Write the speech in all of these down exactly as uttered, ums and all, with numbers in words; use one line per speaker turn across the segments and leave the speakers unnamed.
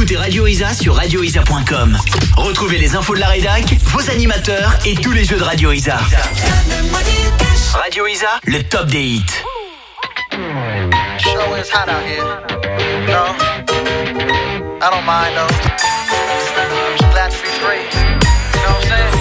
Écoutez Radio Isa sur radio isa point com. Retrouvez les infos de la rédac, vos animateurs et tous les jeux de Radio Isa. Radio Isa, le top des hits.
Show is hot out here. No, I don't mind though. I'm just glad to be free. You know what I'm saying?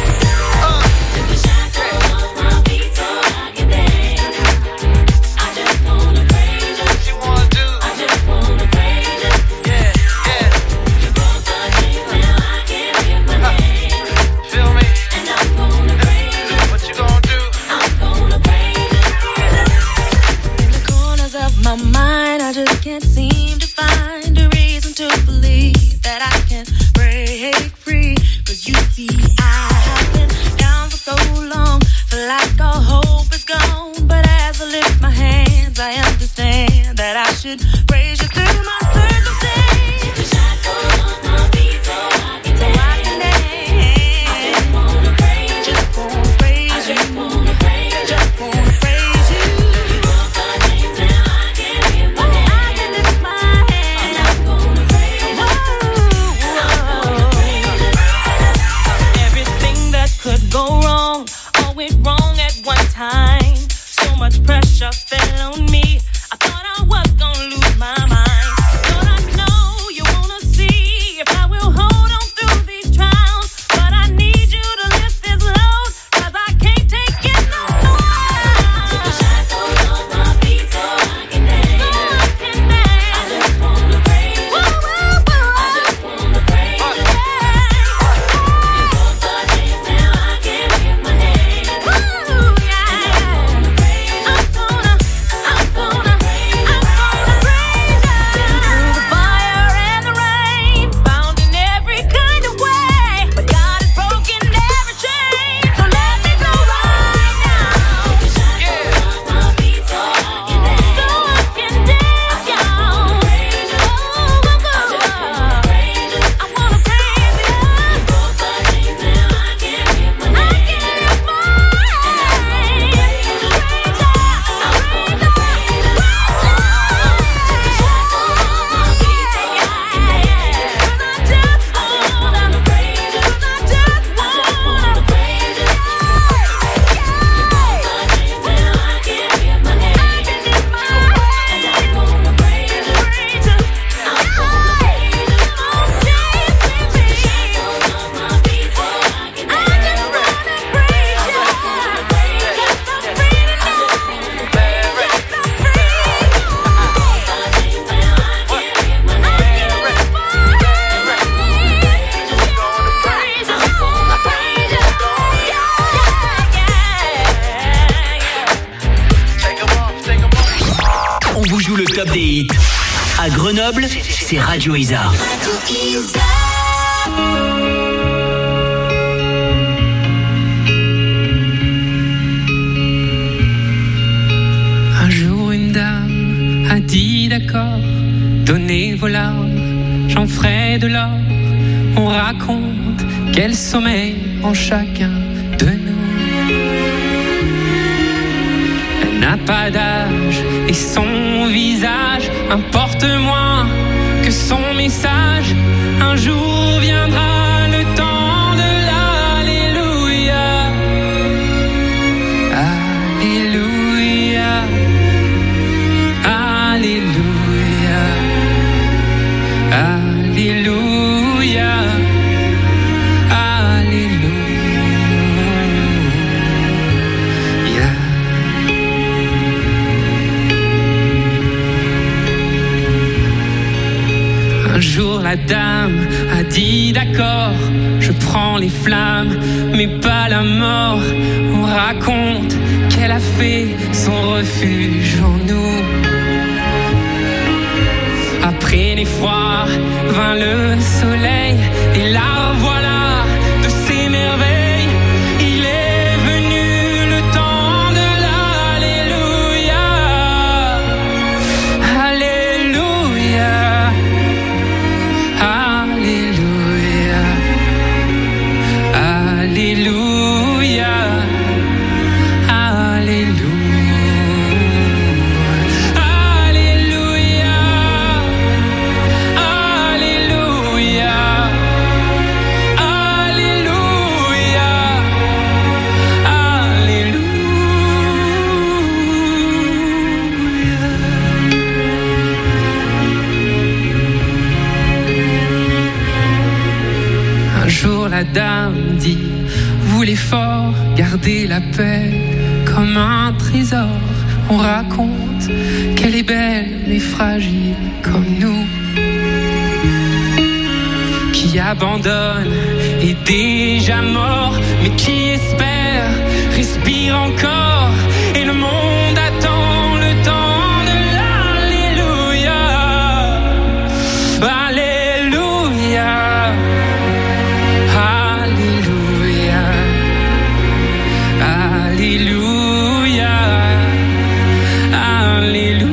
Can't seem to find a reason to believe that I can break free. Cause you see, I have been down for so long, feel like all hope is gone. But as I lift my hands, I understand that I should praise you through my circumstance. Take the shackles off my feet so I can dance. So I can dance. I just wanna praise you. Just wanna praise you. I just wanna praise you. Just wanna praise you. You broke the chains and I can't hear my name. Go wrong, all went wrong at one time. So much pressure fell on me. I thought I was gonna lose my mind. But I know you wanna see if I will hold on through these trials. But I need you to lift this load, cause I can't take it no more. Took the shackles off my feet so I can dance. So I can dance. I just wanna praise you. Woo, woo, woo. I just wanna praise you. You broke the chains and I can't hear my name. Woo, yeah. I'm gonna praise you. I'm gonna, I'm gonna, I'm gonna praise you. Been through the fire and the rain, bound in every kind of way, but God has broken every chain, so let me go right now. Take the shackles off my feet so I can dance. So I can dance, y'all. Oh, oh, oh. I just wanna praise you. I wanna praise you. You broke the chains and I can't hear my name. I can't hear my name. Praise you. Praise you. Praise you. Take the shackles off my feet so I can dance. 'Cause I just wanna praise you. 'Cause I just wanna praise you. You broke the chains and I can't hear my name. I can hear my name. And I'm gonna praise you. Praise you. I'm gonna praise you. Oh, dance with me. Take the shackles off my feet so I can dance. I just wanna praise you. I just wanna praise you. Yes, I'm free tonight. I just wanna praise you. Yes, I'm free. You broke the chains and I can't hear my name. I can hear my name. Praise you. I'm gonna praise you. Yeah, yeah, yeah.
Take 'em off, take 'em off.
On vous joue le top des hits. À Grenoble, c'est Radio Isa.
Un jour une dame a dit d'accord, donnez vos larmes, j'en ferai de l'or. On raconte quel sommeil en chacun de nous. Elle n'a pas d'âge et son visage importe moins que son message. Un jour viendra le temps de l'Alléluia. Alléluia. Alléluia. Alléluia. Alléluia. Un jour la dame a dit d'accord, je prends les flammes, mais pas la mort. On raconte qu'elle a fait son refuge en nous. Après l'effroi vint le soleil, et la revoilà de ses merveilles. Il est venu le temps de l'Alléluia. Alléluia. Alléluia. Alléluia. Alléluia. Alléluia. la dame dit, voulez fort garder la paix comme un trésor. On raconte qu'elle est belle mais fragile comme nous, qui abandonne est déjà mort, mais qui espère respire encore, et le monde attend le temps de l'alléluia. Alléluia, alléluia, alléluia, alléluia.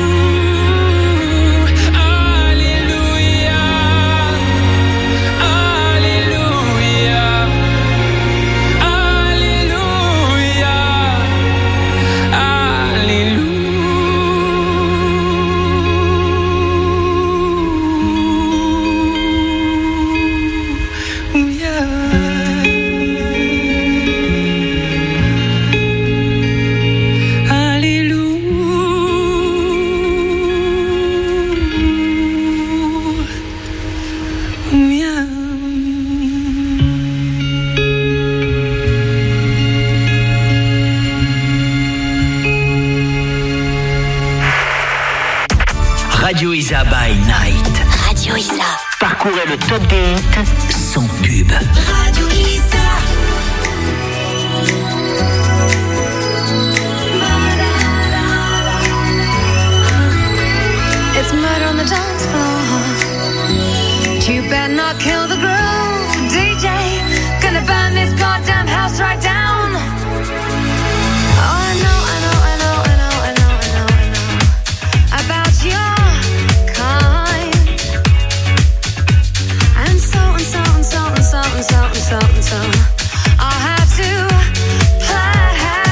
Radio Isa by Night.
Radio Isa.
Parcourez le top des hits sans pub.
Radio Isa.
It's murder on the dance floor. You better not kill the groove, D J. Gonna burn this goddamn house right down. Oh, I know, I know, I know, I know, I know, I know, I know about your kind. And so and so and so and so and so and so and so I'll have to play.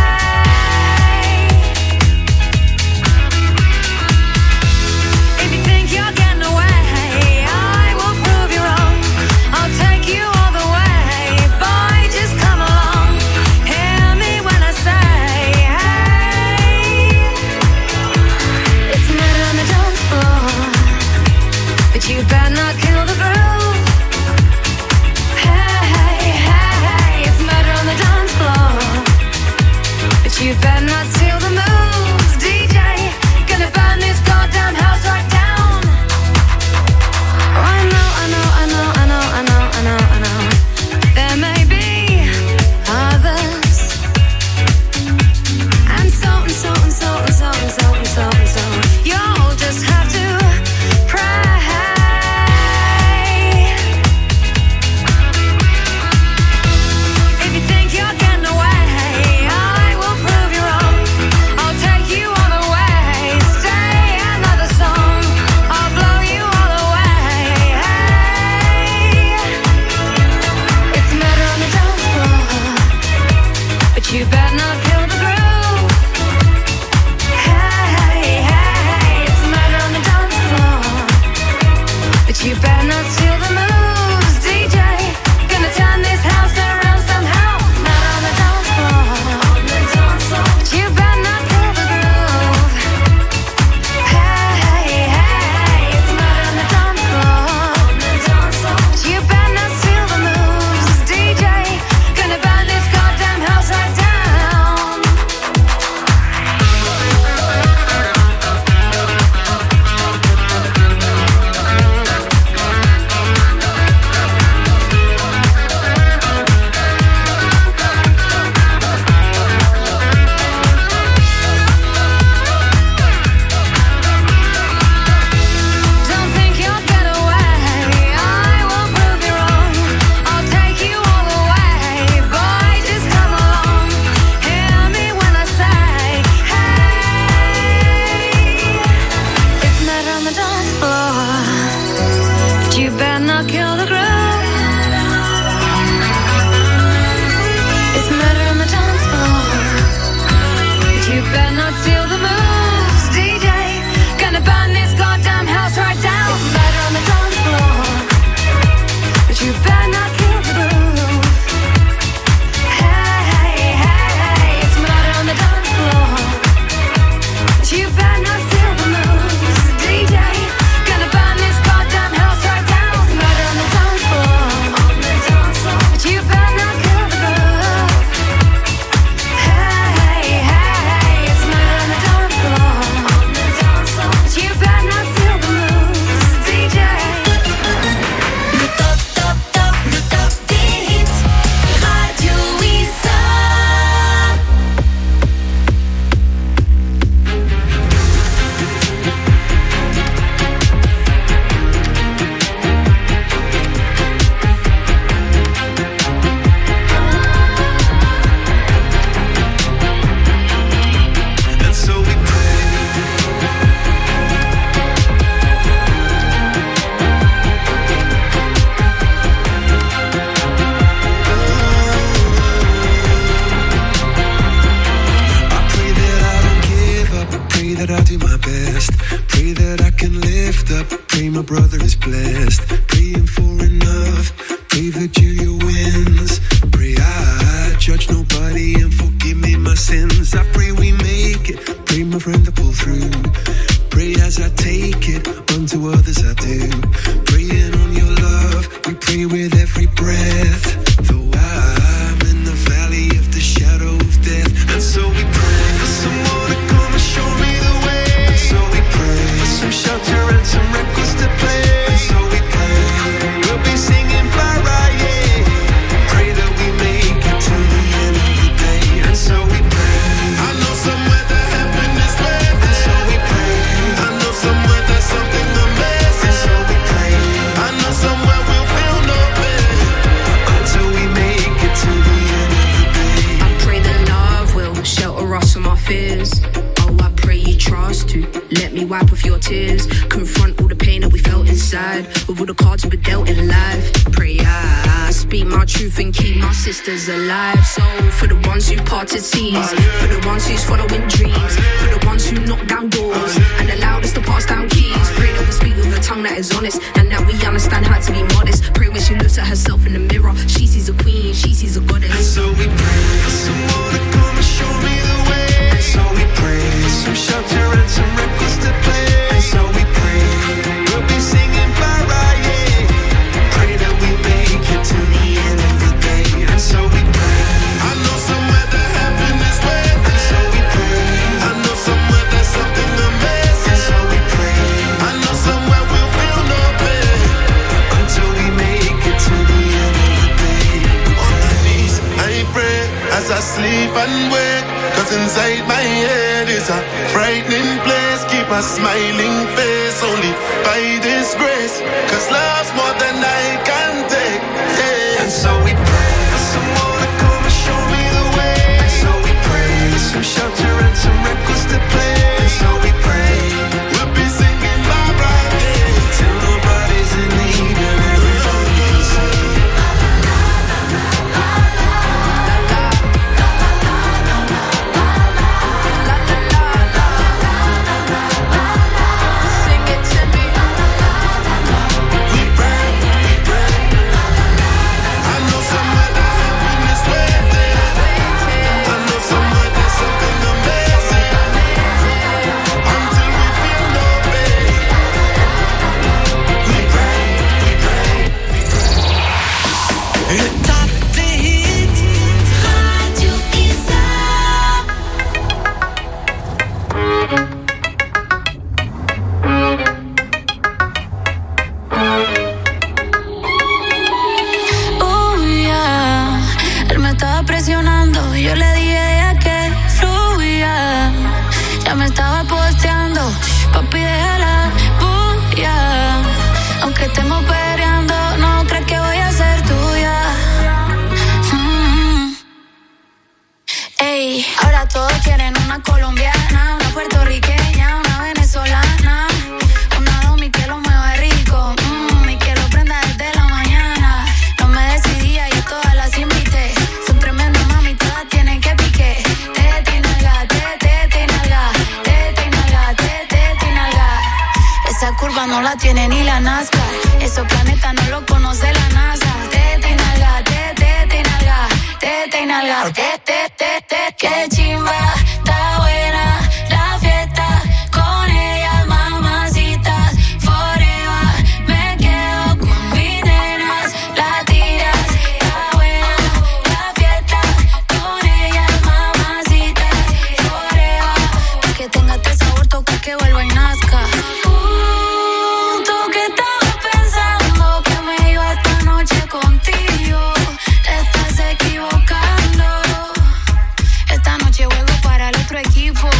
If you think you're getting away, I will prove you wrong. I'll take you all the way. Boy, just come along. Hear me when I say, hey. It's murder on the dance floor, but you better not kill the groove. Hey, hey, hey, it's murder on the dance floor, but you better not steal the moves, D J. Gonna burn this goddamn house right down. Oh, I know, I know, I know, I know, I know, I know, I know. There may be others, and so and so and so and so and so and so and so. You'll just have to pray. If you think you're getting away, I will prove you wrong. I'll take you all the way. Stay another song. I'll blow you all away. Hey, it's murder on the dance floor, but you better not kill the groove. Hey, hey, hey, it's murder on the dance floor, but you better not steal the moves, D J. Gonna turn this house around somehow. Murder on the dance floor, but you better not kill the groove. Hey, hey, hey, it's murder on the dance floor, but you better not steal the moves, D J. Gonna burn this goddamn house right down.
brother is blessed. Praying for enough, pray that Julia wins. Pray I judge nobody and forgive me my sins. I pray we make it, pray my friend to pull through. Pray as I take it, unto others I do. Praying on your love, we pray with every breath. Though I'm in the valley of the shadow of death, and so we pray for someone to come and show me the way. And so we pray for some shelter and some records to play. And so we pray we'll be singing Mariah. Pray that we make it to the end of the day. And so we pray. I know somewhere that heaven is waiting. And so we pray. I know somewhere there's something amazing. And so we pray. I know somewhere we'll feel no pain until we make it to the end of the day.
I pray that love will shelter us from our fears. Oh, I pray you trust to let me wipe off your tears. Confront all the pain that we felt inside, with all the cards we were dealt in life. Pray I speak my truth and keep my sisters alive. So for the ones who parted seas, for the ones who's following dreams, for the ones who knock down doors and allowed us to pass down keys. Pray that we speak with a tongue that is honest and that we understand how to be modest. Pray when she looks at herself in the mirror, she sees a queen, she sees a goddess.
And so we pray for someone to come and show me the way. And so we pray for some shelter and some records to play. And so we pray we'll be singing Mariah. Pray that we make it to the end of the day. And so we pray. I know somewhere that heaven is waiting. And so we pray. I know somewhere there's something amazing. And so we pray. I know somewhere we'll feel no pain until we make it to the end of the day. On my knees I pray as I sleep and wake, 'cause inside my head is a frightening place. Keep a smiling face only by this grace, 'cause love's more than I can take. Yeah. And so we pray for someone to come and show me the way. And so we pray for some shelter and some records to play. And so we pray we'll be singing Mariah till nobody's in need and everybody can sing.
Sing it to me.
We pray, we pray. I know somewhere that heaven is waiting. I know somewhere there's something amazing until we feel no pain. We pray, we pray.
Le top des hits, Radio Isa.
Oh, yeah. Él me estaba presionando. Yo le dije ya que fluya. Ya me estaba posteando. Papi, déjala bulla. Aunque estemos peleando, no crees que voy a ser tuya. Mm. Ey, ahora todos quieren una colombiana, una puertorriqueña, una venezolana, una domi que lo mueva rico, mm, y que lo prenda desde la mañana. No me decidía, yo todas las invité. Son tremendas mami, todas tienen que pique. Tete y nalga, tete y nalga, tete y nalga, tete y nalga. Esa curva no la tiene ni la NASCAR. Esos planetas no lo conoce la NASA. Tete y nalga, tete y nalga, tete y nalga, tete, tete. Qué chimba, está buena la fiesta con ellas, mamacitas, forever. Me quedo con mis nenas, latinas. Está buena la fiesta con ellas, mamacitas, forever. Pa' que tenga este sabor, toca que vuelva y nazca. Uh, tú que estabas pensando que me iba esta noche contigo, te estás equivocando. Esta noche juego para el otro equipo.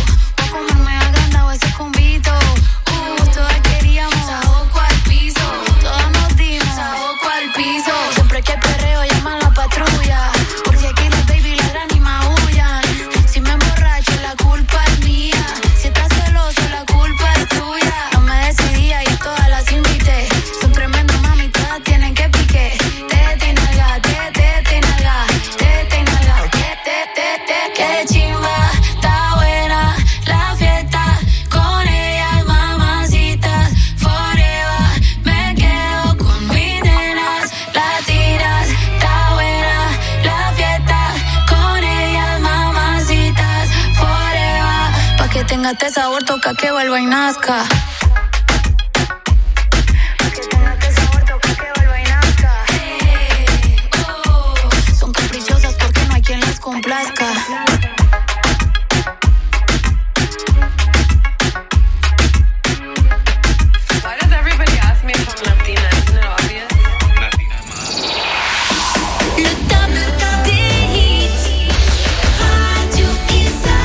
tenga este sabor, toca que vuelva y nazca. Son caprichosas porque no hay quien las complazca.
Why does everybody ask me if I'm Latina? Isn't it obvious?
Le top des hits, Radio Isa.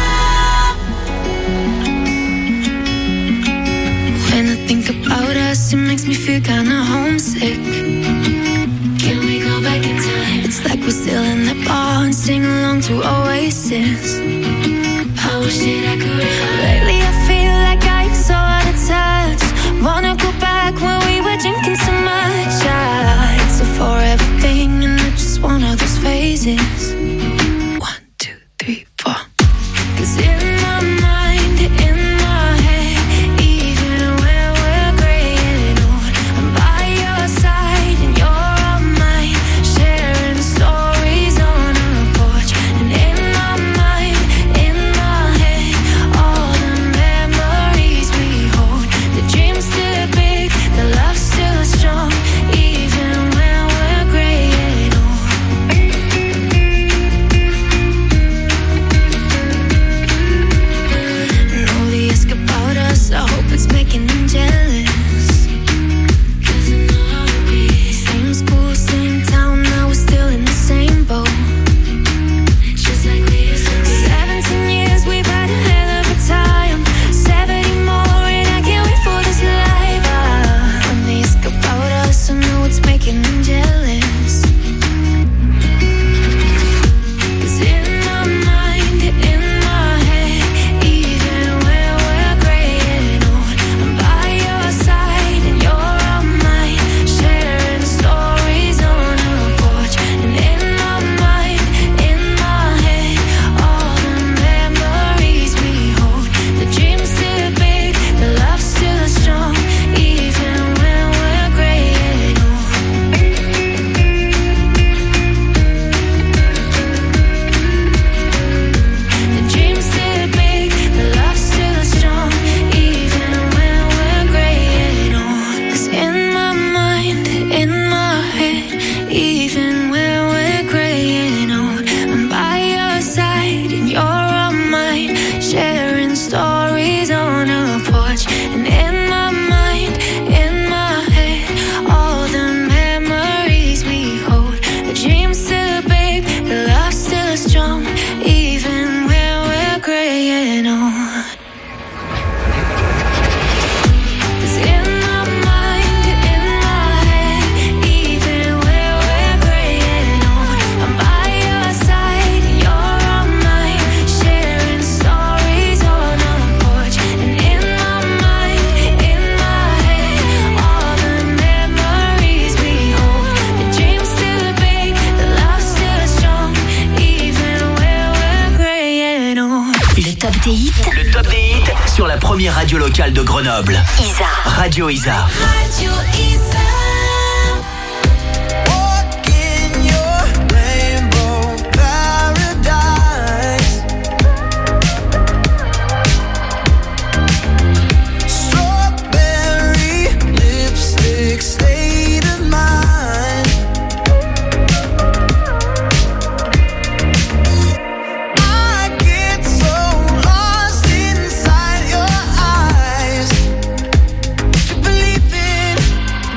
When I think about us, it makes me feel kinda homesick. Can we go back in time? It's like we're still in the bar and sing along to Oasis. I wish that I could. Lately I feel like I'm so out of touch. Wanna go back when we were drinking so much. Ah, it's a forever thing and it's just one of those phases. One, two, three, four. 'Cause in my mind, in my head, even when we're gray and old, I'm by your side and you're on mine, sharing stories on a porch. And in my mind, in my head, all the memories we hold. The dream's still big, the love's still strong, even when we're gray and old. And all the ask about us, I hope it's making them jealous. 'Cause I know how it be. Same school, same town, now we're still in the same boat. Just like we used to be. Seventeen years, we've had a hell of a time. Seventy more, and I can't wait for this life. Ah, when they ask about us, I know it's making them jealous. 'Cause in my mind, in my head, even when we're gray and old, I'm by your side and you're on mine, sharing stories on a porch. And in my mind, in my head, all the memories we hold. The dream's still big, the love's still strong, even when we're gray and old. The dream's still big, the love's still strong, even when we're gray and old. 'Cause in my mind, in my head, even when we're gray and old, I'm by your side and you're on mine, sharing stories on a porch. And in my mind, in my head, all the memories we hold. The dream's still big, the love's still strong, even when we're gray and old. 'Cause in my mind, in my head, even when we're gray and old, I'm by your side and you're on mine, sharing stories on a porch. And in my mind, in my head, all the memories we hold. The dream's still big, the love's still strong, even when we're gray and old.
Le top des hits. Le top des hits sur la première radio locale de Grenoble.
Isa.
Radio Isa.
Radio Isa.
Walk in your rainbow paradise. Strawberry lipstick state of mind. I get so lost inside your eyes. To believe in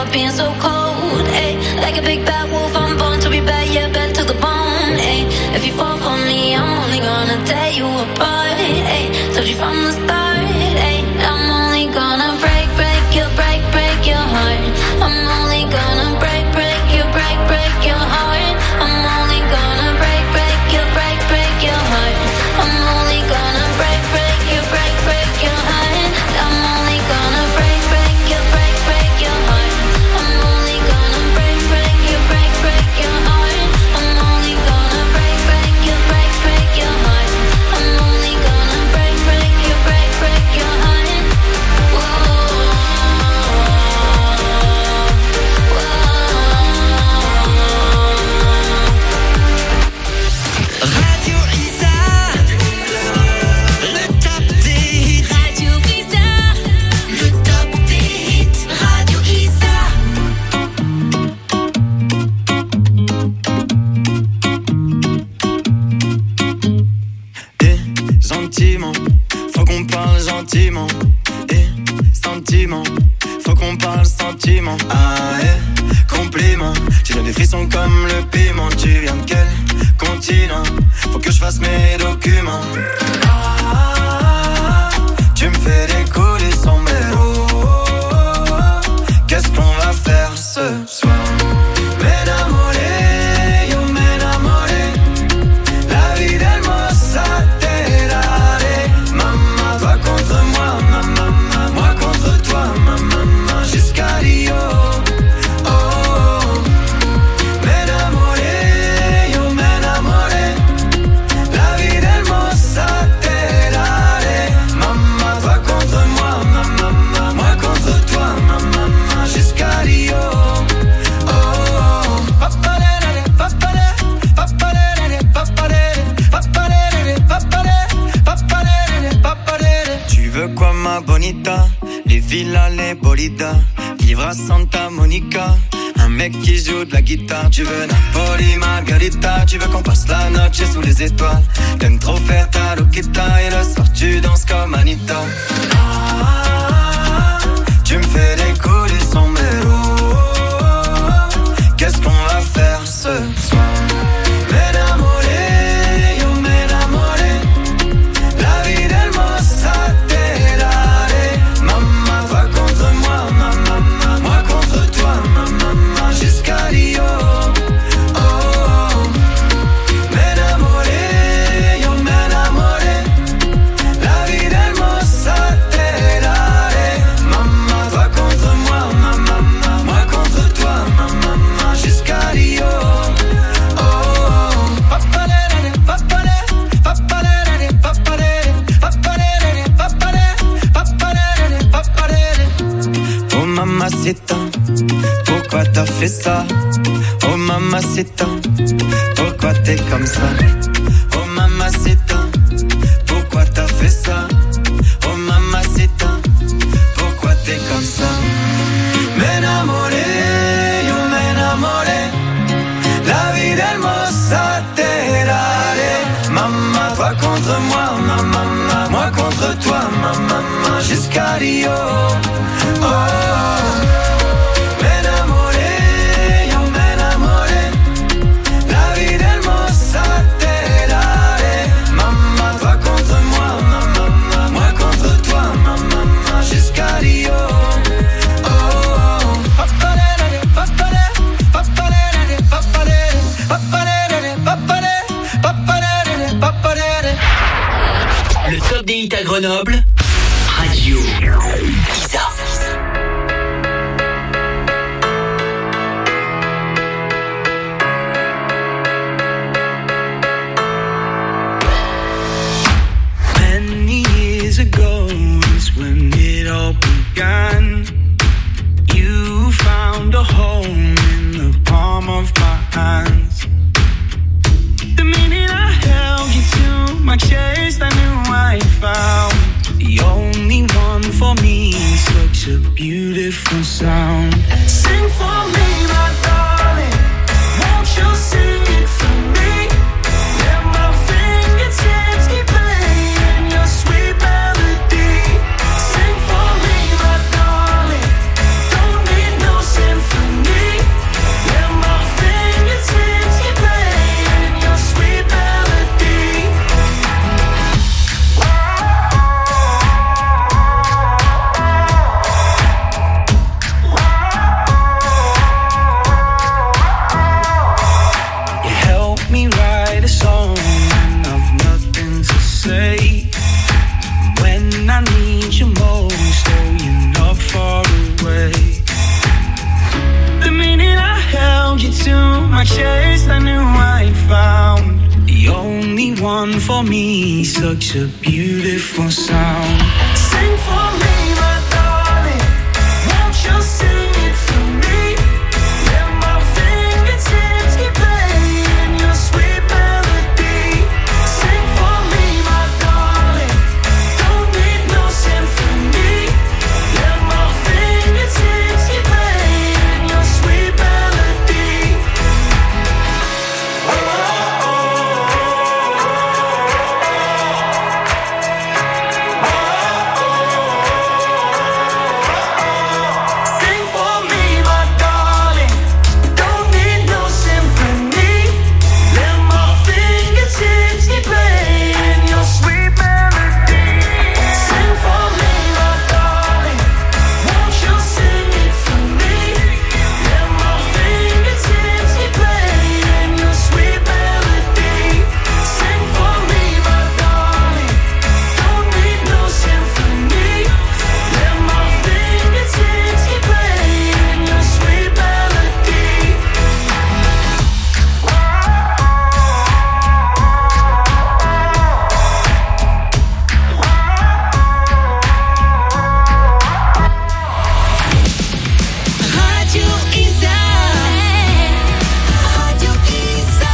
stop being so cold. Ay, like a big bad wolf, I'm born to be bad, yeah, bad to the bone. Ay, if you fall for me, I'm only gonna tear you apart. Ay, told you from the start. Ay, I'm only gonna break, break you, break, break your heart. I'm only gonna break, break you, break, break your heart. I'm only gonna break, break you, break, break your heart. I'm only gonna break, break you, break, break your heart. I'm only gonna break, break you, break, break your heart. I'm only gonna break, break you, break, break your heart. I'm only gonna break, break you, break, break your heart. I'm only gonna break, break you, break, break your heart. Whoa, whoa.
Radio Isa, le top des hits.
Radio Isa,
Le top des hits. Radio Isa.
Et gentiment, faut qu'on parle gentiment. Et sentiment, faut qu'on parle sentiment. Ah, et compliment, tu donnes des frissons comme le piment. Tu viens de quel continent? Faut que je fasse mes documents. Ah, tu me fais décoller sans mélo. Qu'est-ce qu'on va faire ce soir? M'enamoré, yo m'enamoré. La vie del Mozzaterrare. Maman, toi contre moi, maman, moi contre toi, maman, jusqu'à Rio. Oh, oh. M'enamoré, yo m'enamoré. La vie del Mozzaterrare. Maman, toi contre moi, maman, moi contre toi, maman, jusqu'à Rio. Oh, oh. Papalere, papalere, papalere, papalere, papalere, papalere, papalere, papalere. Tu veux quoi ma bonita? Les villas, les bolidas, vivre à Santa Monica. Un mec qui joue de la guitare. Tu veux Napoli, Margarita. Tu veux qu'on passe la noche sous les étoiles. T'aimes trop faire ta loquita. Et le soir tu danses comme Anita. Ah, tu me fais décoller sans mélo. Qu'est-ce qu'on va faire ce soir? M'enamoré, yo m'enamoré. La vie del Mozzaterrare. Maman, toi contre moi, maman, moi contre toi, maman, jusqu'à Rio. Oh, oh. M'enamoré, yo m'enamoré. La vie del Mozzaterrare. Maman, toi contre moi, maman, moi contre toi, maman, jusqu'à Rio. Oh, oh. Papalere, papalere, papalere, papalere, papalere, papalere, papalere, papalere. Oh mamacita, pourquoi t'as fait ça? Oh mamacita, pourquoi t'es comme ça? Oh mamacita, pourquoi t'as fait ça? Oh mamacita, pourquoi t'es comme ça? M'enamoré, yo m'enamoré. La vie del Mozzaterrare. Maman, toi contre moi, maman, moi contre toi, maman, jusqu'à Rio. Oh, oh. M'enamoré, yo m'enamoré. La vie del Mozzaterrare. Maman, toi contre moi, maman, moi contre toi, maman, jusqu'à Rio. Oh, oh. Papalere, papalere, papalere, papalere, papalere, papalere, papalere, papalere.
Le top des hits à Grenoble. Radio Isa.
Many years ago is when it all began. You found a home in the palm of my hands. The minute I held you to my chest, I knew I found the only one for me. Such a beautiful sound. Sing for me, my darling. Won't you sing it for me? Let my fingertips keep playing your sweet melody. Sing for me, my darling. Don't need no symphony. make me write a song when I've nothing to say. When I need you most, oh, you're not far away. The minute I held you to my chest, I knew I found the only one for me. Such a beautiful sound. Sing for me, my darling. Won't you sing it for me? Let my fingertips keep playing your sweet melody. Sing for me, my darling. Don't need no symphony. Let my fingertips keep playing your sweet melody. Oh, oh, sing for me, my darling. Don't need no symphony. Let my fingertips keep playing your sweet melody. Sing for me, my darling. Won't you sing it for me? Let my fingertips keep playing your sweet melody. Sing for me, my darling. Don't need no symphony. Let my fingertips keep playing your sweet melody.
Radio Isa. Radio Isa.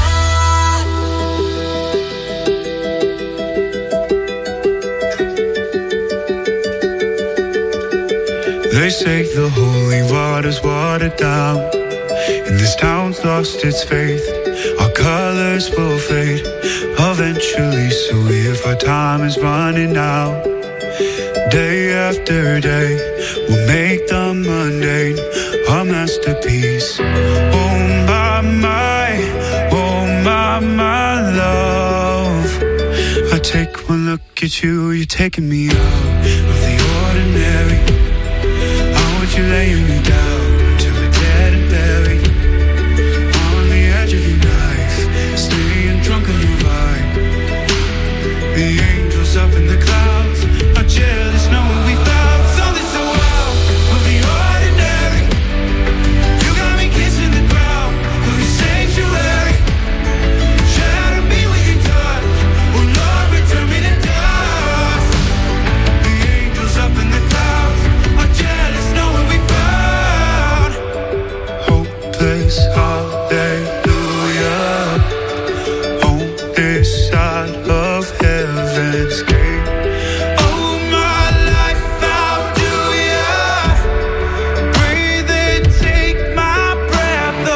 They say the holy water's watered down, and this town's lost its faith. Our colors will fade eventually, so if our time is running out, day after day, we'll make the mundane a masterpiece. Oh my, my, oh my, my love. I take one look at you, you're taking me out of the ordinary. I want you laying me down till we're dead and buried. On the edge of your knife, staying drunk on your vibe. The angels up in the clouds are jealous knowing we found something so wild of the ordinary. You got me kissing the ground of your sanctuary. Shadow me with your touch, oh Lord, return me to dust. The angels up in the clouds are jealous knowing we found hopeless hallelujah on this side of heaven's gate. Oh my life, how do ya breathe and take my breath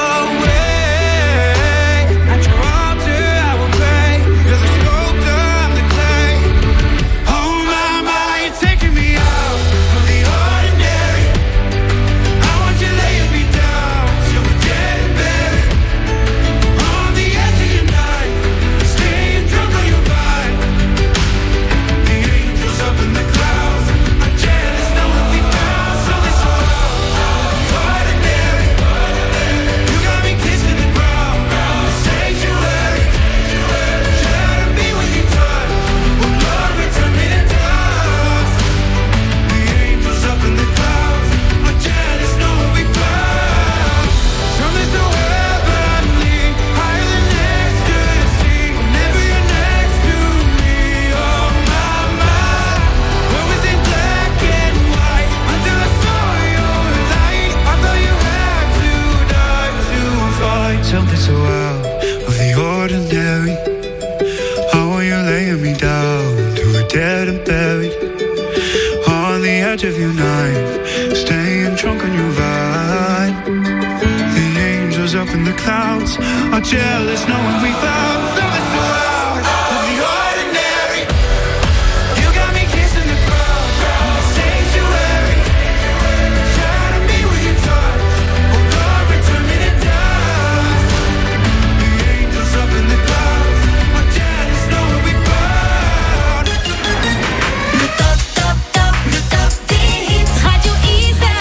away? At your altar I will pray, you're the sculptor, I'm the clay. Oh my, my, you're taking me out of the ordinary. I want you laying me down till we're dead and buried. On the edge of your knife, staying drunk on your vibe. The angels up in the clouds are jealous knowing we found something so ordinary. You got me kissing the ground, the sanctuary. Shadow me with your touch, oh Lord, return me to dust. The angels up in the clouds are jealous knowing we found something so heavenly, higher than ecstasy. Whenever you're next to me, oh my, my. What was in black and white until I saw your light? I thought you had to die to find something so out of the ordinary. How are you laying me down to a dead and buried? On the edge of your knife, staying drunk on your vibe. The angels up in the clouds are jealous knowing we found something so out of the ordinary. You got me kissing the ground, the sanctuary. Shadow me with your touch, oh Lord, return me to dust. The angels up in the clouds are jealous knowing we found.
Le top, top, top, le top des hits. Radio Isa.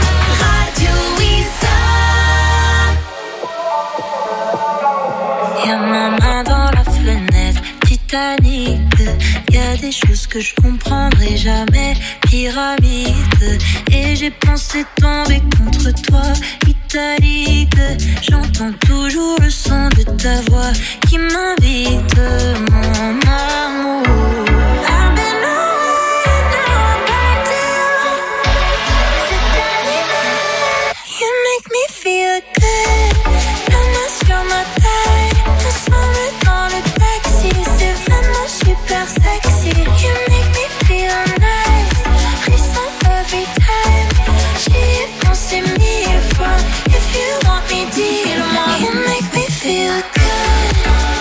Radio Isa.
You're Y'a ma main dans la fenêtre, Titanic. Y'a des choses que je comprendrai jamais, pyramide. Et j'ai pensé tomber contre toi, italique. J'entends toujours le son de ta voix qui m'invite, mon amour. I've been away, now I'm back to you. C'est animal, you make me feel good. La main sur ma taille, ensemble dans le taxi. C'est vraiment super sexy. You make me feel nice, frisson every time. J'y ai pensé mille fois. If you want me, dis-le-moi. You make me feel good.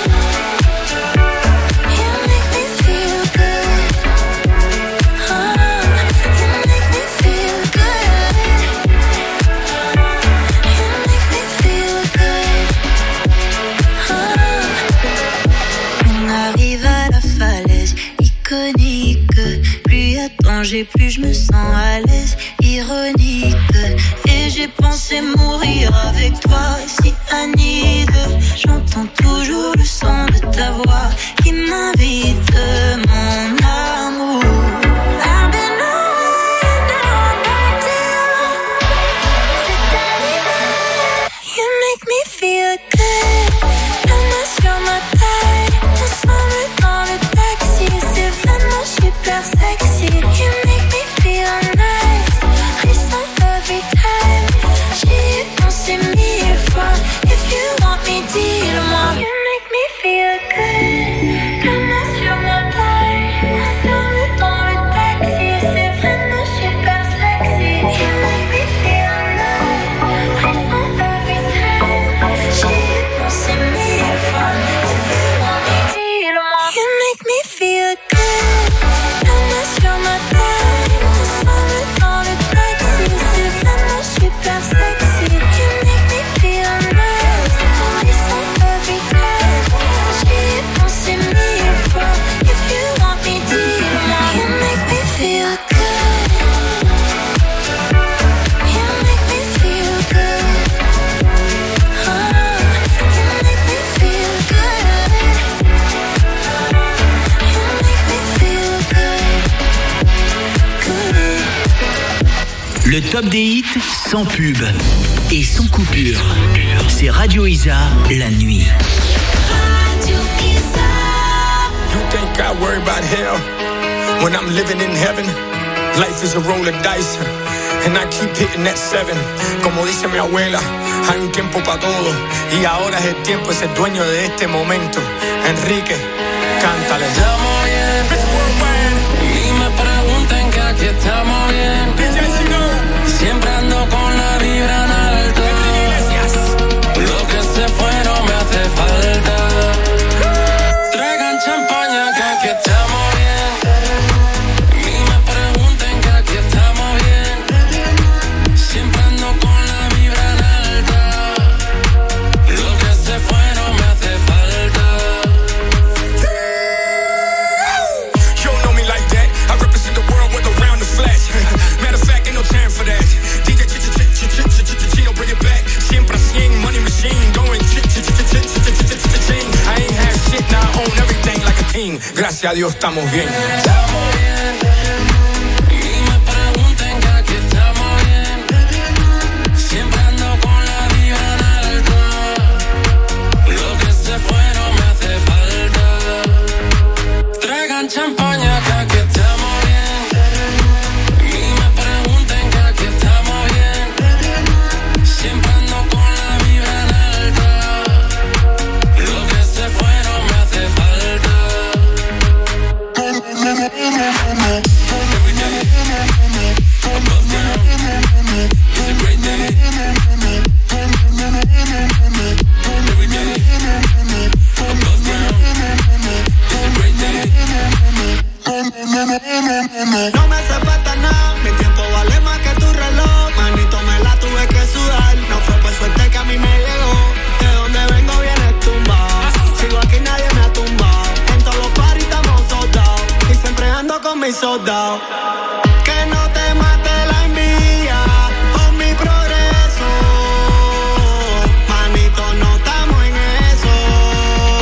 You make me feel good. Oh, you make me feel good. You make me feel good. Oh. On arrive à la falaise iconique. Plus y a danger, plus je me sens à l'aise. Ironique. Et j'ai pensé mourir avec toi, si Anide. J'entends toujours le son de ta voix qui m'invite, mon amour. I've been away, now I'm back to you. C'est animal, you make me feel good. La main sur ma taille, ensemble dans le taxi. C'est vraiment super sexy. You make me feel nice, frisson every time. J'y ai pensé mille fois. If you want me, dis-le-moi. You make me feel good. La main sur ma taille, ensemble dans le taxi. C'est vraiment super sexy. You make me feel nice, frisson every time. J'y ai pensé mille fois. If you want me, dis-le-moi. You make me feel good. La main sur ma taille, ensemble dans le taxi. C'est vraiment super sexy. You make me feel nice, frisson every time. J'y ai pensé mille fois. If you want me, dis-le-moi. You make me feel good. You make me feel good. Oh, you make me feel good. You make me feel good. Good.
Le top des hits sans pub et sans coupure. C'est Radio Isa, la nuit.
You think I worry about hell when I'm living in heaven? Life is a roll of dice and I keep hitting that seven. Como dice mi abuela, hay un tiempo para todo y ahora es el tiempo de ser dueño de este momento. Enrique, cántale.
Estamos bien, ni me pregunten que aquí estamos bien. Siempre ando con la vibra en alto. Lo que se fue no me hace falta. Traigan champaña que aquí estamos bien. Ni me pregunten que aquí estamos bien. Siempre ando con la vibra en alta. Lo que se fue no me hace falta.
You don't know me like that. I represent the world with around the flash. Matter of fact, ain't no time for that. D J ch ch ch ch ch ch ch don't bring it back. Siempre cien, money machine, going ch ch ch ch ch ch ch ch ching. I ain't had shit, now I own everything like a king. Gracias a Dios estamos bien.
Estamos bien. Ni me pregunten que aquí estamos bien. Siempre ando con la vibra en alto. Lo que se fue no me hace falta. Traigan champaña que aquí estamos bien. Ni me pregunten que aquí estamos bien. Siempre ando con la vibra en alta. Lo que se fue no me hace falta. Every day, above ground, it's a great day. Every day, above ground, it's a great day.
No me hace falta nada, mi tiempo vale más que tu reloj. Manito, me la tuve que sudar. No fue por suerte que a mí me llegó. De donde vengo viene tumbado. Sigo aquí, nadie me ha tumbado. En todos los paris estamos soldados. Y siempre ando con mis soldados. Que no te mate la envidia por mi progreso. Manito, no estamos en eso.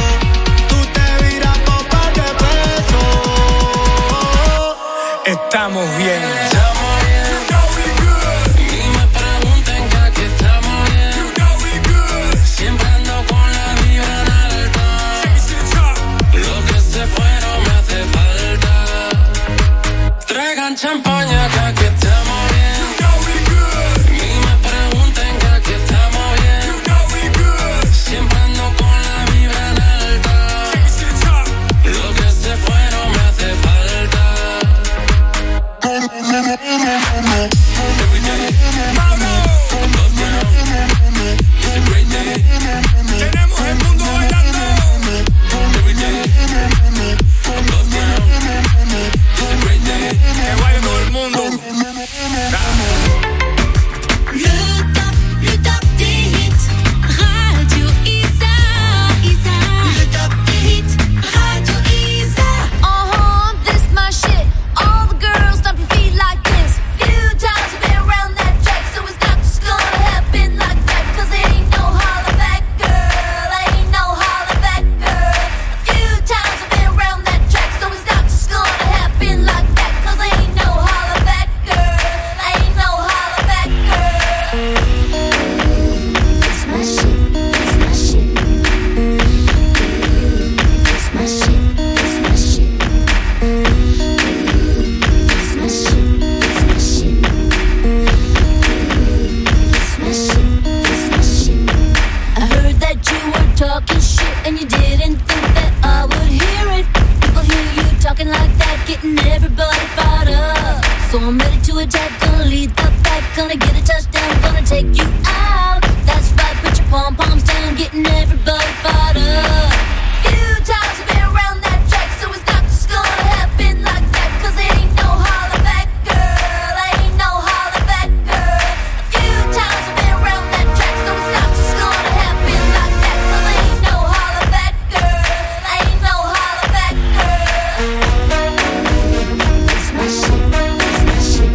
So I'm ready to attack, gonna lead the pack, gonna get a touchdown, gonna take you out. That's right, put your pom-poms down, getting everybody fired up. Few times I've been around that track, so it's not just gonna happen like that, cause it ain't no holler back, girl, ain't no holler back, girl. A few times I've been around that track, so it's not just gonna happen like that, cause it ain't no holler back, girl, ain't no holler back, girl. That's my shit, that's my shit.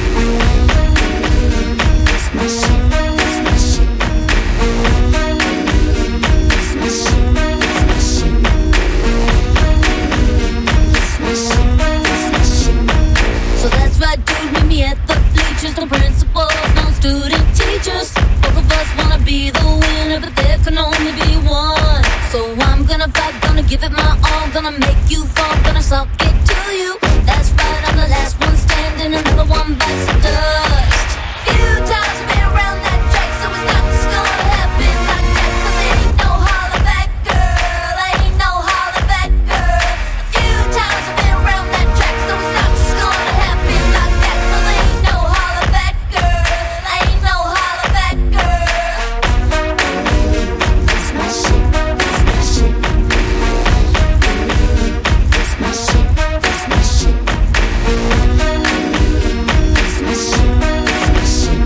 That's my shit, that's my shit. That's my shit, that's my shit. That's my shit, that's my shit. So that's right, dude, meet me at the bleachers. No principals, no student teachers. Both of us wanna be the winner, but there can only be one. So I'm gonna fight, gonna give it my all, gonna make you fall, gonna suck it to you. That's right, I'm the last one standing, another one bites the dust. Few times I've been around that track, so it's not just gonna happen like that, cause it ain't no holler back, girl, ain't no holler back, girl. A few times I've been around that track, so it's not just gonna happen like that, cause it ain't no holler back, girl, ain't no holler back, girl. That's my shit, that's my shit. That's my shit, that's my shit. That's my shit, that's my shit.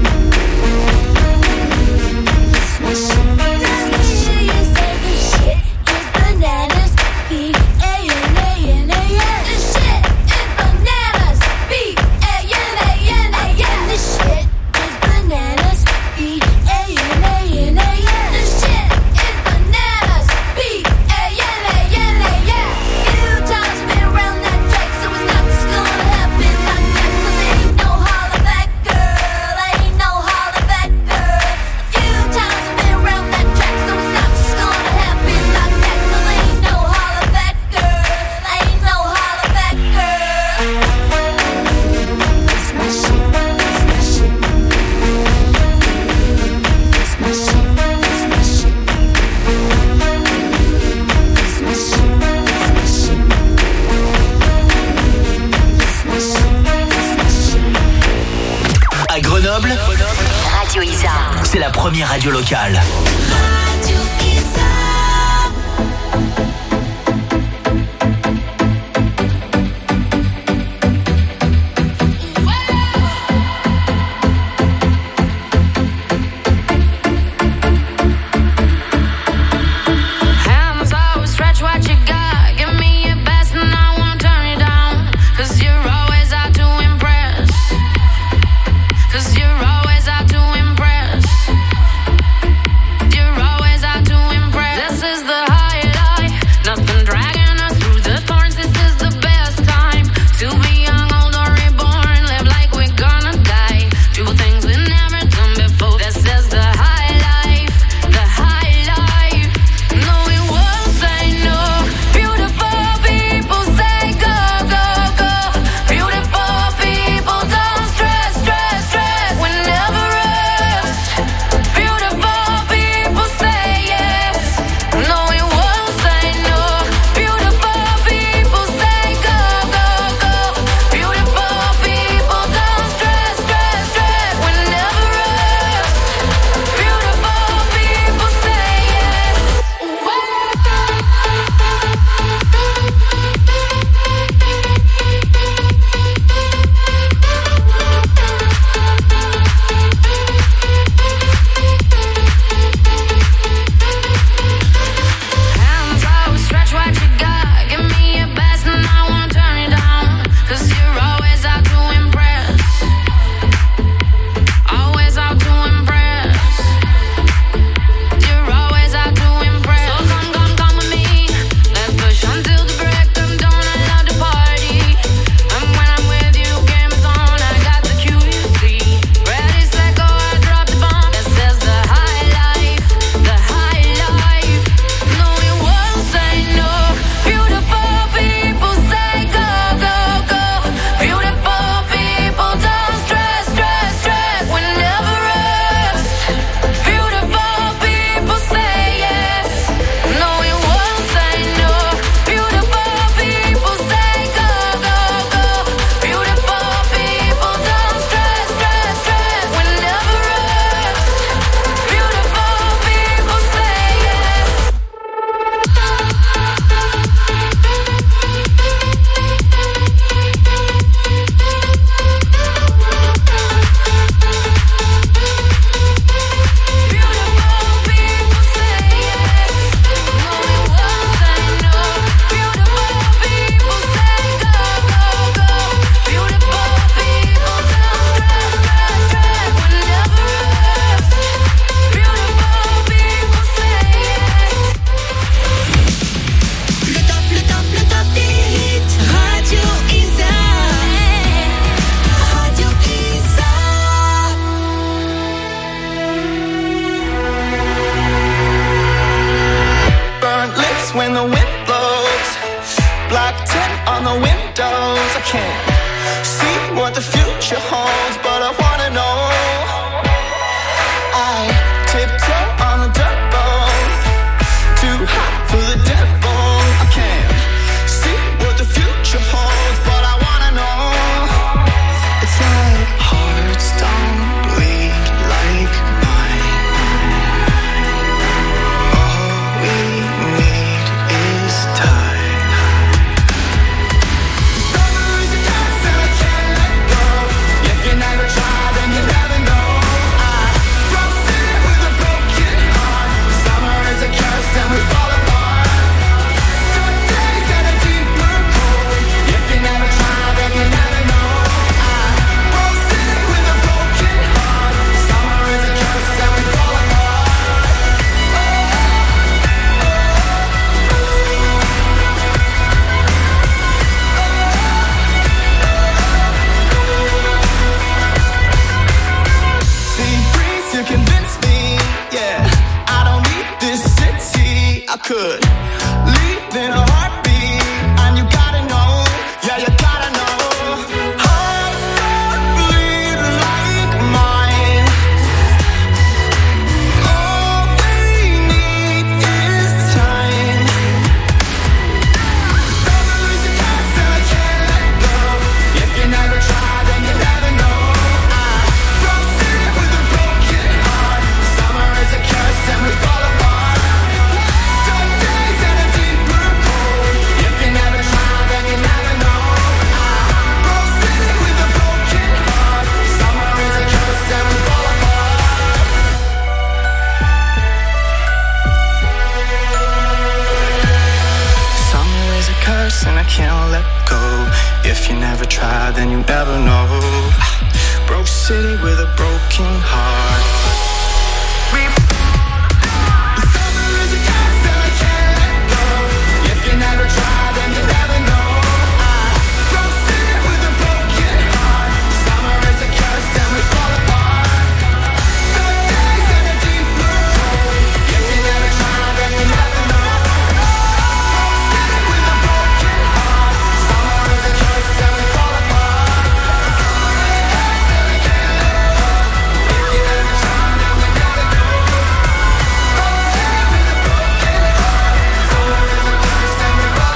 That's my shit, that's my shit. You say this shit is bananas, B A N A N A N. This shit is bananas, B A N A N A N. This shit is bananas, B A N A N A N. This shit is bananas, B A N A N A N. Few times I've been around that track, so it's not just gonna happen like that, cause it ain't no holler back, girl, ain't no holler back, girl. A few times I've been around that track, so it's not just gonna happen like that, cause it ain't no holler back, girl, ain't no holler back, girl. That's my shit, that's my shit. That's my shit, that's my shit. That's my shit, that's my shit. That's my shit, that's my shit.
À Grenoble,
Radio Isa.
c'est la première radio locale.
Radio Isa.
Hands always stretch what you got. Give me your best and I won't turn it down. Cause you're always out to impress. Cause you're always out to impress. You're
when the wind blows. Black tint on the windows. I can't see what the future holds, but I wanna know. I tiptoe on the dirt road, too hot for the devil. I can't see what the future holds, but I wanna know. It's like hearts don't bleed like mine. All we need is time. Summer is a curse and I can't let go. If you never try, then you never know. I broke city with a broken heart. Summer is a curse and we fall apart. Dark days and a deeper cold. If you never try, then you never know. I broke city with a broken heart. Summer is a curse and we fall apart. See, breeze, you convince me, yeah. I don't need this city. I could leave in a heartbeat, and you gotta know, yeah, you gotta know. Hearts don't bleed like mine. All we need is time. Summer is a curse and I can't let go. If you never try, then you never know. I broke city with a broken heart. Summer is a curse and we fall apart. Dark days and a deeper cold. If you never try, then you never know. I broke city with a broken heart. Summer is a curse and we fall apart. Summer is a curse and I can't let go. If you never try, then you never know. Broke city with a broken heart. Summer is a curse and I can't let go. If you never try, then you never know. I broke city with a broken heart. Summer is a curse and we fall apart. Dark days and a deeper cold. If you never try, then you never know. Broke city with a broken heart. Summer is a curse and we fall apart. Summer is a curse and I can't let go. If you never try, then you never know. Broke city with a broken heart. Summer is a curse and we fall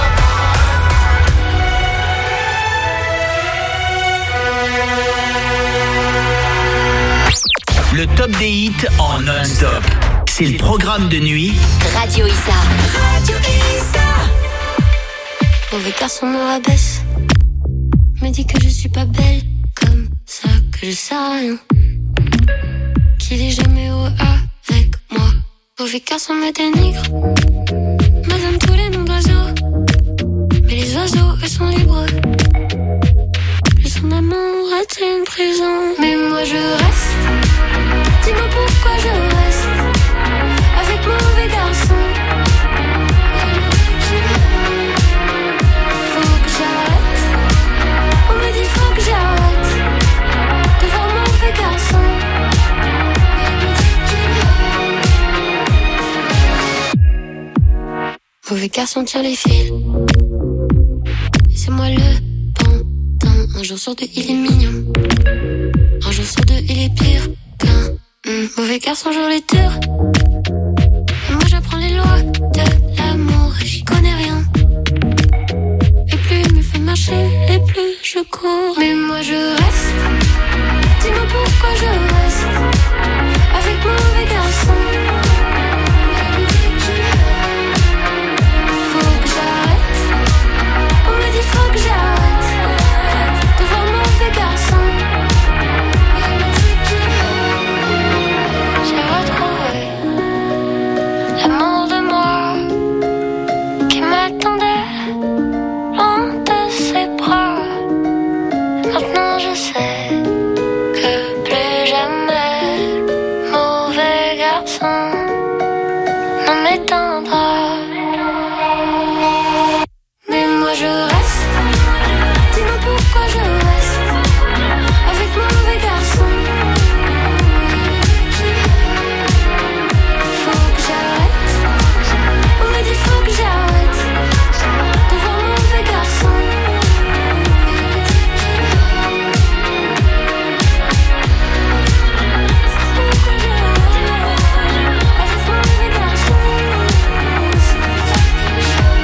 Le top des hits en non-stop. C'est le programme de nuit
Radio Isa. Radio Isa. Mauvais garçon me rabaisse. Me dit que je suis pas belle. Comme ça que je sais rien. Qu'il est jamais heureux avec moi. Mauvais garçon me dénigre. Me donne tous les noms d'oiseaux. Mais les oiseaux, eux sont libres. Lui son amour est une prison. Mais moi je reste. Dis-moi pourquoi je reste avec mauvais garçon. Faut que j'arrête. On me dit faut que j'arrête de voir mauvais garçon. Mauvais garçon tire les fils. Et c'est moi le pantin. Un jour sur deux il est mignon. Un jour sur deux il est pire qu'un. Mmh, mauvais garçon, joue les tours.